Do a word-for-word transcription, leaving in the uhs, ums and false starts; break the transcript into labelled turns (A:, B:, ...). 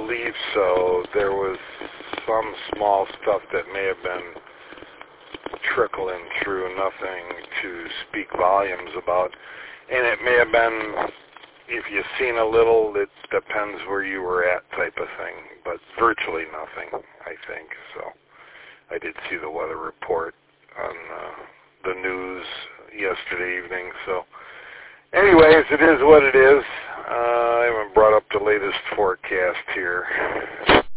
A: believe so. There was some small stuff that may have been trickling through, nothing to speak volumes about. And it may have been, if you've seen a little, it depends where you were at type of thing, but virtually nothing, I think. So I did see the weather report on uh, the news yesterday evening. So anyways, it is what it is. Uh, I haven't brought up the latest forecast here.